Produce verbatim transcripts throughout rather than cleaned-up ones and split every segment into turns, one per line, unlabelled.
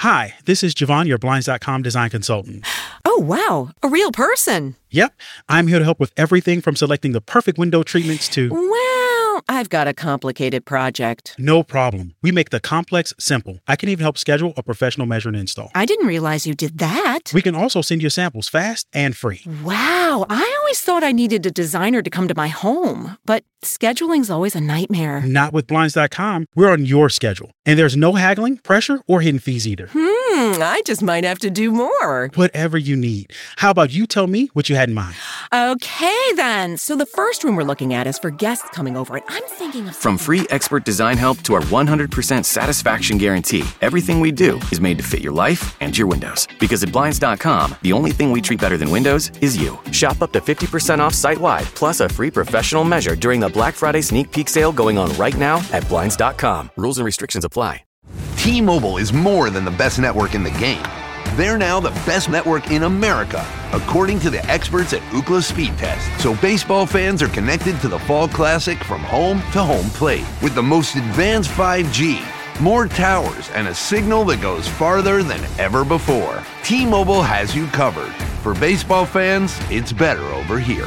Hi, this is Javon, your Blinds dot com design consultant.
Oh, wow. A real person.
Yep. I'm here to help with everything from selecting the perfect window treatments to...
Well, I've got a complicated project.
No problem. We make the complex simple. I can even help schedule a professional measure and install.
I didn't realize you did that.
We can also send you samples fast and free.
Wow. I always thought I needed a designer to come to my home, but scheduling's always a nightmare.
Not with Blinds dot com. We're on your schedule. And there's no haggling, pressure, or hidden fees either.
Hmm, I just might have to do more.
Whatever you need. How about you tell me what you had in mind?
Okay, then. So the first room we're looking at is for guests coming over, and I'm thinking of...
From free expert design help to our one hundred percent satisfaction guarantee, everything we do is made to fit your life and your windows. Because at Blinds dot com, the only thing we treat better than windows is you. Shop up to fifty percent off site-wide, plus a free professional measure during the Black Friday sneak peek sale going on right now at Blinds dot com. Rules and restrictions apply.
T-Mobile is more than the best network in the game. They're now the best network in America, according to the experts at Ookla Speed Test. So baseball fans are connected to the Fall Classic from home to home plate with the most advanced five G, more towers, and a signal that goes farther than ever before. T-Mobile has you covered. For baseball fans, it's better over here.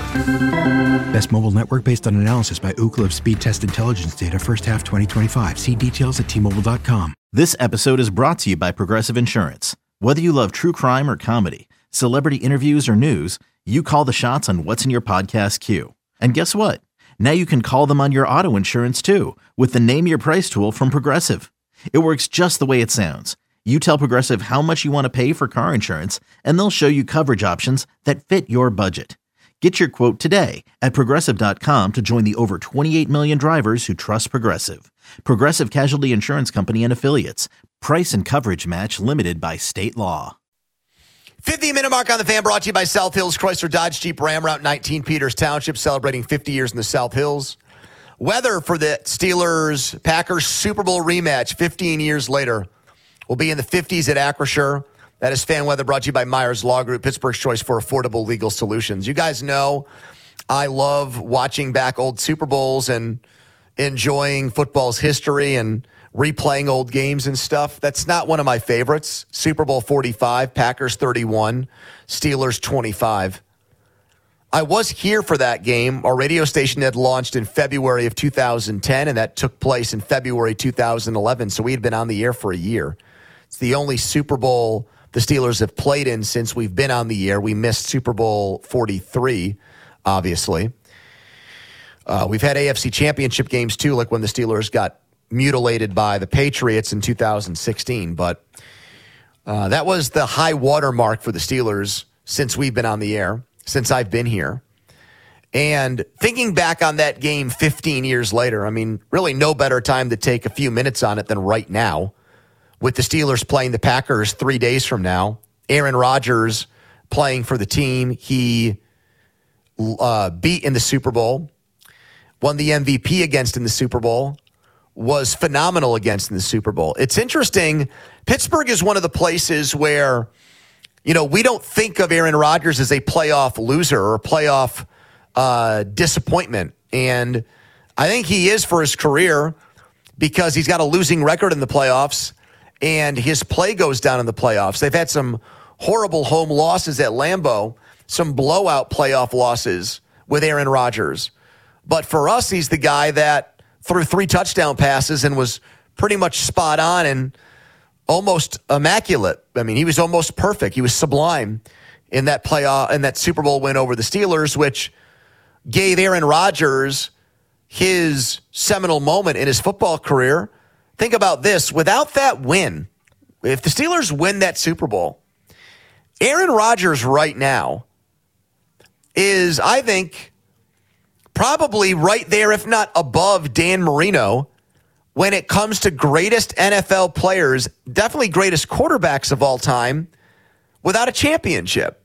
Best mobile network based on analysis by Ookla of Speed Test Intelligence data first half twenty twenty-five. See details at T Mobile dot com.
This episode is brought to you by Progressive Insurance. Whether you love true crime or comedy, celebrity interviews or news, you call the shots on what's in your podcast queue. And guess what? Now you can call them on your auto insurance too with the Name Your Price tool from Progressive. It works just the way it sounds. You tell Progressive how much you want to pay for car insurance, and they'll show you coverage options that fit your budget. Get your quote today at Progressive dot com to join the over twenty-eight million drivers who trust Progressive. Progressive Casualty Insurance Company and Affiliates. Price and coverage match limited by state law.
fifty-minute mark on the Fan, brought to you by South Hills Chrysler Dodge Jeep Ram, Route nineteen, Peters Township, celebrating fifty years in the South Hills. Weather for the Steelers-Packers Super Bowl rematch fifteen years later will be in the fifties at Acrisure. That is fan weather, brought to you by Myers Law Group, Pittsburgh's choice for affordable legal solutions. You guys know I love watching back old Super Bowls and enjoying football's history and replaying old games and stuff. That's not one of my favorites. Super Bowl forty-five, Packers thirty-one, Steelers twenty-five. I was here for that game. Our radio station had launched in February of two thousand ten, and that took place in February two thousand eleven, so we had been on the air for a year. It's the only Super Bowl the Steelers have played in since we've been on the air. We missed Super Bowl forty-three, obviously. Uh, we've had A F C championship games, too, like when the Steelers got mutilated by the Patriots in two thousand sixteen. But uh, that was the high water mark for the Steelers since we've been on the air, since I've been here. And thinking back on that game fifteen years later, I mean, really no better time to take a few minutes on it than right now. With the Steelers playing the Packers three days from now, Aaron Rodgers playing for the team he uh, beat in the Super Bowl, won the M V P against in the Super Bowl, was phenomenal against in the Super Bowl. It's interesting. Pittsburgh is one of the places where, you know, we don't think of Aaron Rodgers as a playoff loser or a playoff uh, disappointment. And I think he is for his career because he's got a losing record in the playoffs. And his play goes down in the playoffs. They've had some horrible home losses at Lambeau, some blowout playoff losses with Aaron Rodgers. But for us, he's the guy that threw three touchdown passes and was pretty much spot on and almost immaculate. I mean, he was almost perfect. He was sublime in that playoff, in that Super Bowl win over the Steelers, which gave Aaron Rodgers his seminal moment in his football career. Think about this. Without that win, if the Steelers win that Super Bowl, Aaron Rodgers right now is, I think, probably right there, if not above Dan Marino, when it comes to greatest N F L players, definitely greatest quarterbacks of all time, without a championship.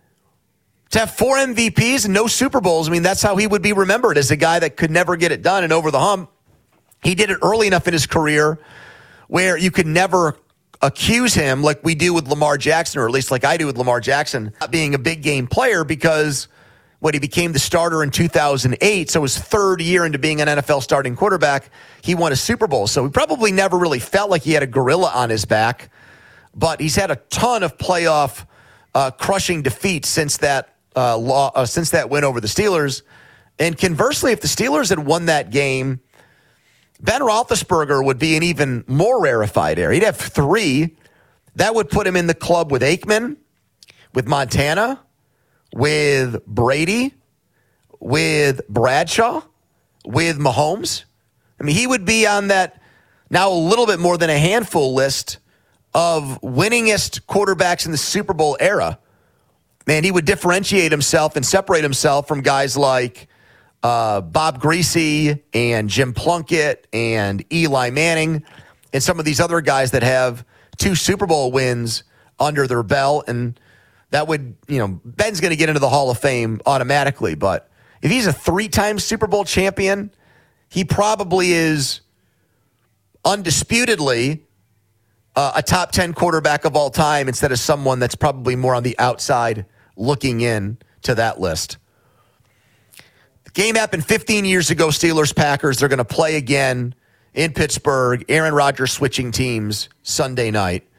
To have four M V Ps and no Super Bowls, I mean, that's how he would be remembered, as a guy that could never get it done and over the hump. He did it early enough in his career where you could never accuse him, like we do with Lamar Jackson, or at least like I do with Lamar Jackson, not being a big game player, because when he became the starter in two thousand eight, so his third year into being an N F L starting quarterback, he won a Super Bowl. So he probably never really felt like he had a gorilla on his back. but he's had a ton of playoff uh, crushing defeats since that uh, law, uh, since that win over the Steelers. And conversely, if the Steelers had won that game, Ben Roethlisberger would be an even more rarefied air. He'd have three. That would put him in the club with Aikman, with Montana, with Brady, with Bradshaw, with Mahomes. I mean, he would be on that now a little bit more than a handful list of winningest quarterbacks in the Super Bowl era. Man, he would differentiate himself and separate himself from guys like uh, Bob Greasy and Jim Plunkett and Eli Manning and some of these other guys that have two Super Bowl wins under their belt. And that would, you know, Ben's going to get into the Hall of Fame automatically. But if he's a three-time Super Bowl champion, he probably is undisputedly uh, a top ten quarterback of all time instead of someone that's probably more on the outside looking in to that list. The game happened fifteen years ago, Steelers-Packers. They're going to play again in Pittsburgh. Aaron Rodgers switching teams Sunday night.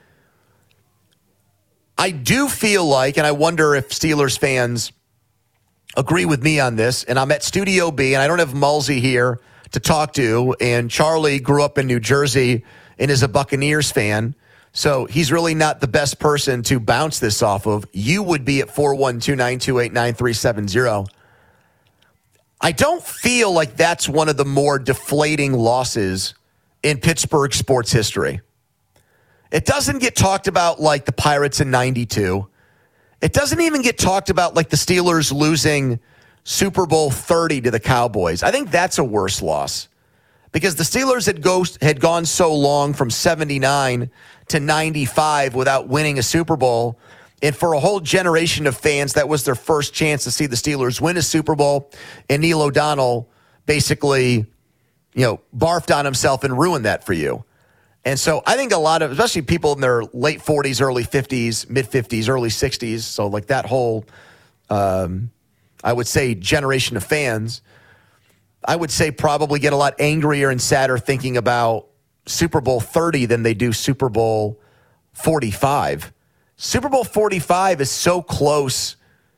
I do feel like, and I wonder if Steelers fans agree with me on this, and I'm at Studio B, and I don't have Mulsey here to talk to, and Charlie grew up in New Jersey and is a Buccaneers fan, so he's really not the best person to bounce this off of. You would be at four one two, nine two eight, nine three seven zero. I don't feel like that's one of the more deflating losses in Pittsburgh sports history. It doesn't get talked about like the Pirates in ninety-two. It doesn't even get talked about like the Steelers losing Super Bowl thirty to the Cowboys. I think that's a worse loss because the Steelers had, go, had gone so long from seventy-nine to ninety-five without winning a Super Bowl. And for a whole generation of fans, that was their first chance to see the Steelers win a Super Bowl. And Neil O'Donnell basically, you know, barfed on himself and ruined that for you. And so I think a lot of, especially people in their late forties, early fifties, mid-fifties, early sixties, so like that whole, um, I would say, generation of fans, I would say probably get a lot angrier and sadder thinking about Super Bowl thirty than they do Super Bowl forty-five. Super Bowl forty-five is so close,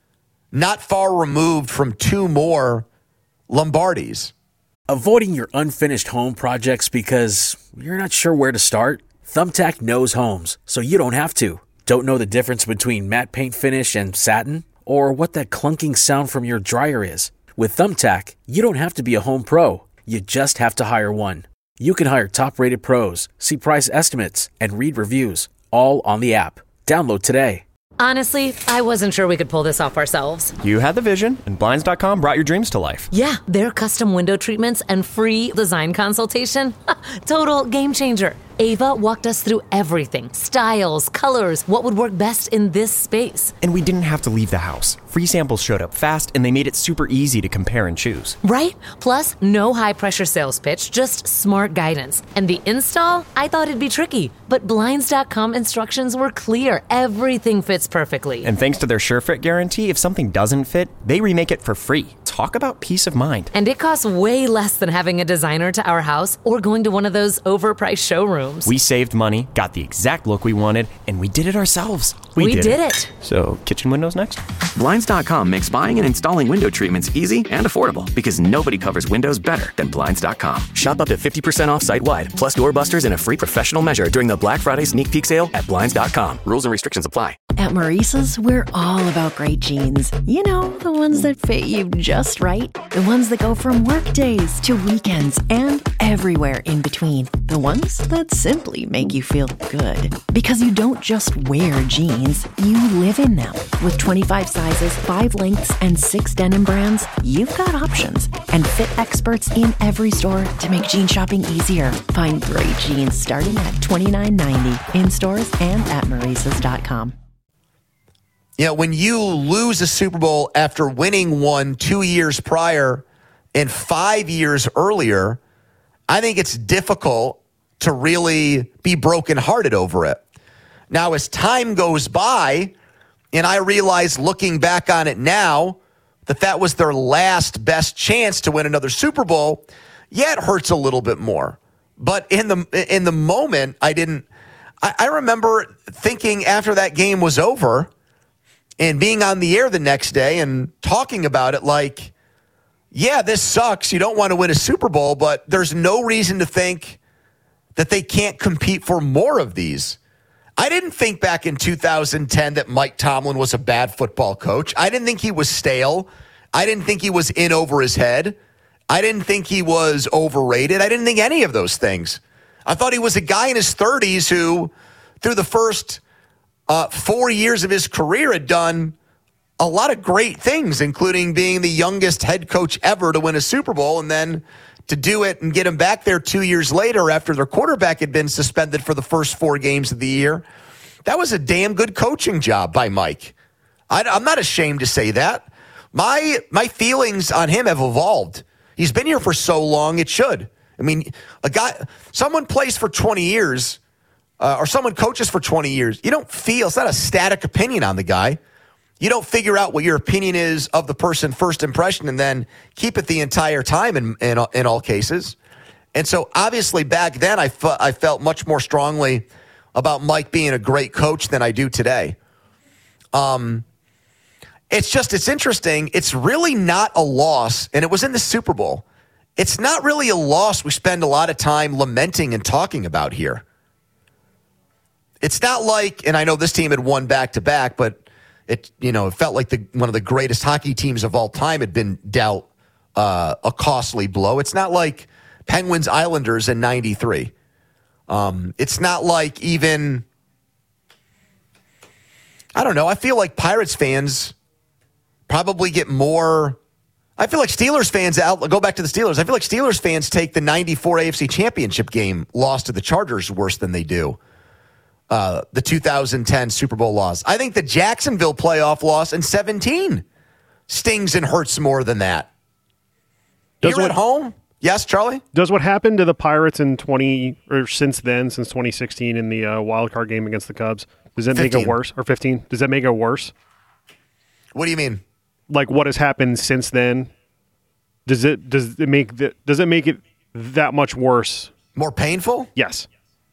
not far removed from two more Lombardis.
Avoiding your unfinished home projects because you're not sure where to start? Thumbtack knows homes, so you don't have to. Don't know the difference between matte paint finish and satin? Or what that clunking sound from your dryer is? With Thumbtack, you don't have to be a home pro. You just have to hire one. You can hire top-rated pros, see price estimates, and read reviews, all on the app. Download today.
Honestly, I wasn't sure we could pull this off ourselves.
You had the vision, and Blinds dot com brought your dreams to life.
Yeah, their custom window treatments and free design consultation. Total game changer. Ava walked us through everything. Styles, colors, what would work best in this space.
And we didn't have to leave the house. Free samples showed up fast, and they made it super easy to compare and choose.
Right? Plus, no high-pressure sales pitch, just smart guidance. And the install? I thought it'd be tricky, but Blinds dot com instructions were clear. Everything fits perfectly.
And thanks to their SureFit guarantee, if something doesn't fit, they remake it for free. Talk about peace of mind.
And it costs way less than having a designer to our house or going to one of those overpriced showrooms.
We saved money, got the exact look we wanted, and we did it ourselves.
We, we did, did it. it.
So, kitchen windows next?
Blinds dot com makes buying and installing window treatments easy and affordable because nobody covers windows better than Blinds dot com. Shop up to fifty percent off site-wide, plus doorbusters and a free professional measure during the Black Friday sneak peek sale at Blinds dot com. Rules and restrictions apply.
At Maurice's, we're all about great jeans. You know, the ones that fit you just right. The ones that go from work days to weekends and everywhere in between. The ones that simply make you feel good. Because you don't just wear jeans, you live in them. With twenty-five sizes, five lengths, and six denim brands, you've got options. And fit experts in every store to make jean shopping easier. Find great jeans starting at twenty-nine ninety in stores and at Maurices dot com.
You know, when you lose a Super Bowl after winning one two years prior and five years earlier, I think it's difficult to really be brokenhearted over it. Now, as time goes by, and I realize looking back on it now that that was their last best chance to win another Super Bowl, yeah, it hurts a little bit more. But in the in the moment, I didn't I, I remember thinking after that game was over and being on the air the next day and talking about it like, yeah, this sucks. You don't want to win a Super Bowl, but there's no reason to think that they can't compete for more of these. I didn't think back in two thousand ten that Mike Tomlin was a bad football coach. I didn't think he was stale. I didn't think he was in over his head. I didn't think he was overrated. I didn't think any of those things. I thought he was a guy in his thirties who, through the first uh, four years of his career, had done a lot of great things, including being the youngest head coach ever to win a Super Bowl, and then to do it and get him back there two years later after their quarterback had been suspended for the first four games of the year. That was a damn good coaching job by Mike. I, I'm not ashamed to say that. My my feelings on him have evolved. He's been here for so long, it should. I mean, a guy, someone plays for twenty years, uh, or someone coaches for twenty years. You don't feel, it's not a static opinion on the guy. You don't figure out what your opinion is of the person first impression and then keep it the entire time in in, in all cases. And so obviously back then I, fe- I felt much more strongly about Mike being a great coach than I do today. Um, it's just, it's interesting. It's really not a loss, and it was in the Super Bowl. It's not really a loss we spend a lot of time lamenting and talking about here. It's not like, and I know this team had won back-to-back, but It you know it felt like the one of the greatest hockey teams of all time had been dealt uh, a costly blow. It's not like Penguins Islanders in ninety-three. Um, it's not like even I don't know. I feel like Pirates fans probably get more. I feel like Steelers fans out. Go back to the Steelers. I feel like Steelers fans take the ninety-four A F C Championship game loss to the Chargers worse than they do Uh, the two thousand ten Super Bowl loss. I think the Jacksonville playoff loss in seventeen stings and hurts more than that. Does Here what, at home? Yes, Charlie?
Does what happened to the Pirates in twenty or since then, since twenty sixteen in the uh, wild card game against the Cubs, does that make it worse? Or fifteen? Does that make it worse?
What do you mean?
Like what has happened since then? Does it does it make the, does it make it that much worse?
More painful?
Yes.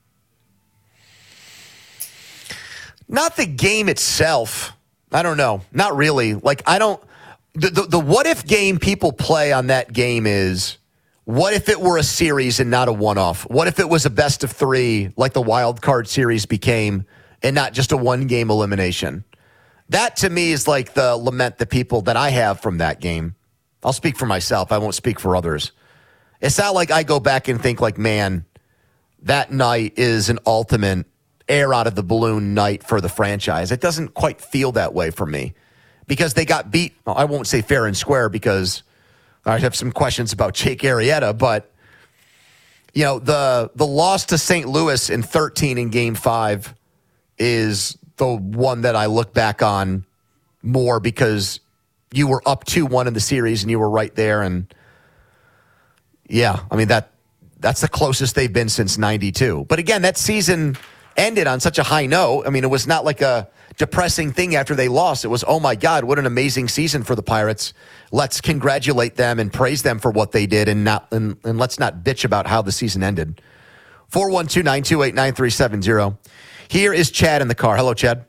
Not the game itself. I don't know. Not really. Like, I don't... The, the, the what-if game people play on that game is, what if it were a series and not a one-off? What if it was a best of three, like the wild card series became, and not just a one-game elimination? That, to me, is like the lament that people that I have from that game. I'll speak for myself. I won't speak for others. It's not like I go back and think, like, man, that night is an ultimate air out of the balloon night for the franchise. It doesn't quite feel that way for me because they got beat. Well, I won't say fair and square because I have some questions about Jake Arrieta, but you know, the the loss to Saint Louis in thirteen in game five is the one that I look back on more because you were up two one in the series and you were right there. And yeah, I mean, that that's the closest they've been since ninety-two. But again, that season ended on such a high note. I mean, it was not like a depressing thing after they lost. It was, oh my God, what an amazing season for the Pirates. Let's congratulate them and praise them for what they did, and not and, and let's not bitch about how the season ended. four one two, nine two eight, nine three seven zero. Here is Chad in the car. Hello, Chad.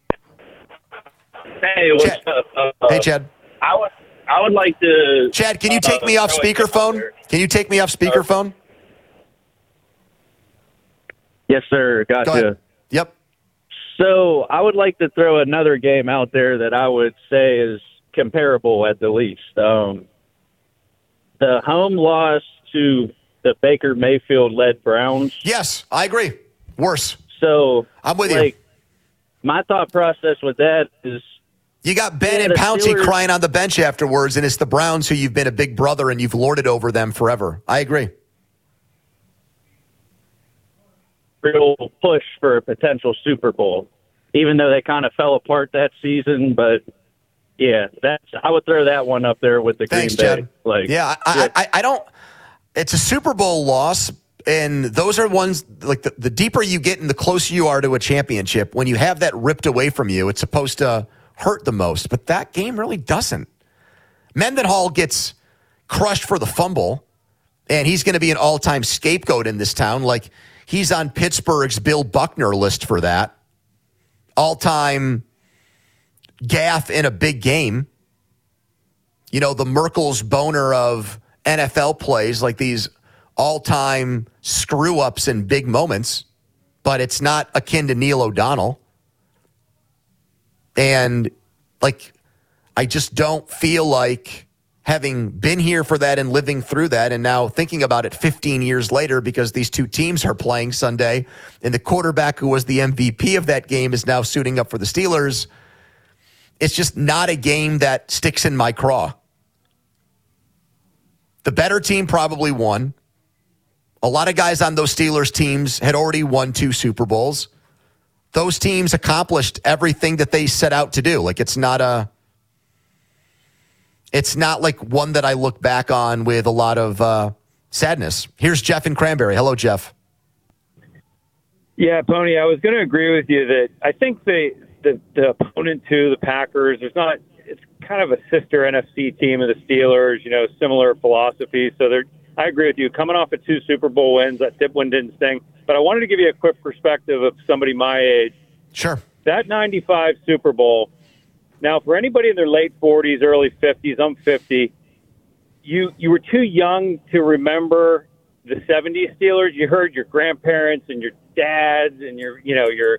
Hey, what's
Chad.
up? Uh,
hey, Chad.
I would, I would like to...
Chad, can you take uh, me off speakerphone? Can you take me off speakerphone? Uh,
Yes, sir. Gotcha.
Yep.
So I would like to throw another game out there that I would say is comparable at the least. Um, the home loss to the Baker Mayfield-led Browns.
Yes, I agree. Worse.
So
I'm with
like,
you.
My thought process with that is...
You got Ben and Pouncey Steelers crying on the bench afterwards, and it's the Browns who you've been a big brother and you've lorded over them forever. I agree.
Real push for a potential Super Bowl, even though they kind of fell apart that season. But yeah, that's I would throw that one up there with the
Thanks,
Green Bay.
Chad.
Like,
yeah, I, yeah. I, I don't. It's a Super Bowl loss, and those are ones like the, the deeper you get and the closer you are to a championship. When you have that ripped away from you, it's supposed to hurt the most. But that game really doesn't. Mendenhall gets crushed for the fumble, and he's going to be an all-time scapegoat in this town. Like. he's on Pittsburgh's Bill Buckner list for that. All-time gaffe in a big game. You know, the Merkel's boner of N F L plays, like these all-time screw-ups in big moments, but it's not akin to Neil O'Donnell. And, like, I just don't feel like having been here for that and living through that and now thinking about it fifteen years later because these two teams are playing Sunday and the quarterback who was the M V P of that game is now suiting up for the Steelers. It's just not a game that sticks in my craw. The better team probably won. A lot of guys on those Steelers teams had already won two Super Bowls. Those teams accomplished everything that they set out to do. Like, it's not a, it's not like one that I look back on with a lot of uh, sadness. Here's Jeff in Cranberry. Hello, Jeff.
Yeah, Pony, I was going to agree with you that I think the, the, the opponent to the Packers, there's not, it's kind of a sister N F C team of the Steelers, you know, similar philosophy. So they're, I agree with you. Coming off of two Super Bowl wins, that tip one didn't sting. But I wanted to give you a quick perspective of somebody my age.
Sure.
That ninety-five Super Bowl, now for anybody in their late forties, early fifties, I'm fifty, you, you were too young to remember the seventies Steelers. You heard your grandparents and your dads and your, you know, your...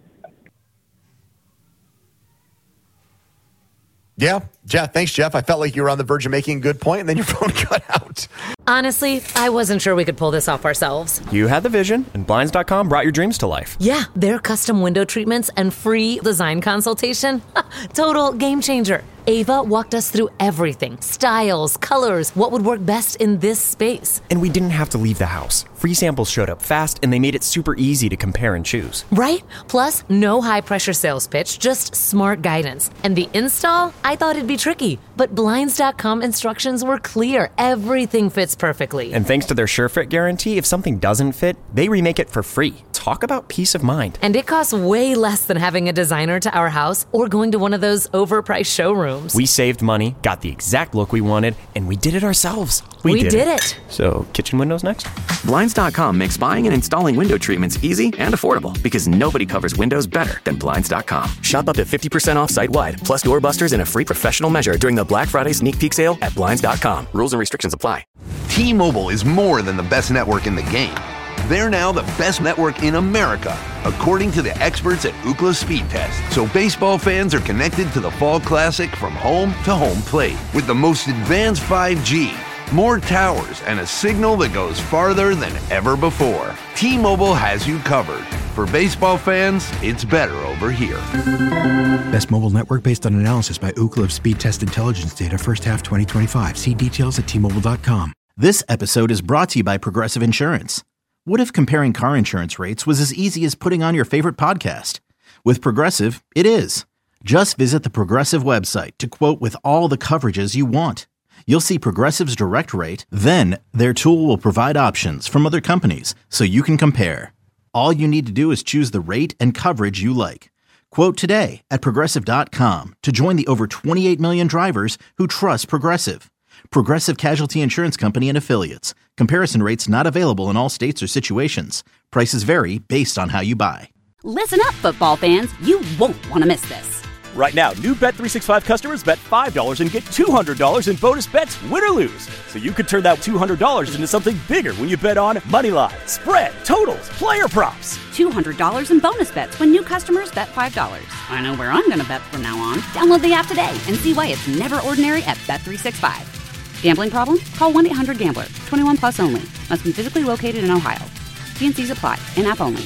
Yeah, Jeff. Thanks, Jeff. I felt like you were on the verge of making a good point, and then your phone cut out.
Honestly, I wasn't sure we could pull this off ourselves.
You had the vision, and Blinds dot com brought your dreams to life.
Yeah, their custom window treatments and free design consultation. Total game changer. Ava walked us through everything. Styles, colors, what would work best in this space.
And we didn't have to leave the house. Free samples showed up fast, and they made it super easy to compare and choose.
Right? Plus, no high-pressure sales pitch, just smart guidance. And the install? I thought it'd be tricky, but Blinds dot com instructions were clear. Everything fits perfectly.
And thanks to their SureFit guarantee, if something doesn't fit, they remake it for free. Talk about peace of mind.
And it costs way less than having a designer to our house or going to one of those overpriced showrooms.
We saved money, got the exact look we wanted, and we did it ourselves.
We, we did, did it. it.
So, kitchen windows next?
Blinds dot com makes buying and installing window treatments easy and affordable because nobody covers windows better than Blinds dot com. Shop up to fifty percent off site-wide, plus doorbusters and a free professional measure during the Black Friday sneak peek sale at Blinds dot com. Rules and restrictions apply.
T-Mobile is more than the best network in the game. They're now the best network in America, according to the experts at Ookla Speed Test. So baseball fans are connected to the Fall Classic from home to home plate with the most advanced five G, more towers, and a signal that goes farther than ever before. T-Mobile has you covered. For baseball fans, it's better over here.
Best mobile network based on analysis by Ookla Speed Test Intelligence data first half twenty twenty-five. See details at T Mobile dot com.
This episode is brought to you by Progressive Insurance. What if comparing car insurance rates was as easy as putting on your favorite podcast? With Progressive, it is. Just visit the Progressive website to quote with all the coverages you want. You'll see Progressive's direct rate, then their tool will provide options from other companies so you can compare. All you need to do is choose the rate and coverage you like. Quote today at Progressive dot com to join the over twenty-eight million drivers who trust Progressive. Progressive Casualty Insurance Company and Affiliates. Comparison rates not available in all states or situations. Prices vary based on how you buy.
Listen up, football fans. You won't want to miss this.
Right now, new Bet three sixty-five customers bet five dollars and get two hundred dollars in bonus bets, win or lose. So you could turn that two hundred dollars into something bigger when you bet on money line, spread, totals, player props.
two hundred dollars in bonus bets when new customers bet five dollars. I know where I'm going to bet from now on. Download the app today and see why it's never ordinary at Bet three sixty-five. Gambling problem? Call one eight hundred gambler. twenty-one plus only. Must be physically located in Ohio. T and C's apply. In-app only.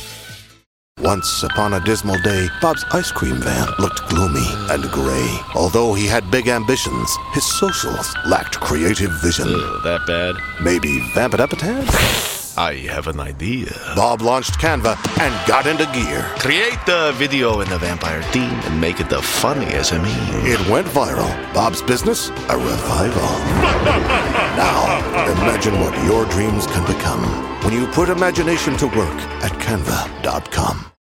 Once upon a dismal day, Bob's ice cream van looked gloomy and gray. Although he had big ambitions, his socials lacked creative vision.
Ugh, that bad?
Maybe vamp it up a tad?
I have an idea.
Bob launched Canva and got into gear.
Create the video in the vampire theme and make it the funniest I mean.
It went viral. Bob's business, a revival. Now, imagine what your dreams can become when you put imagination to work at Canva dot com.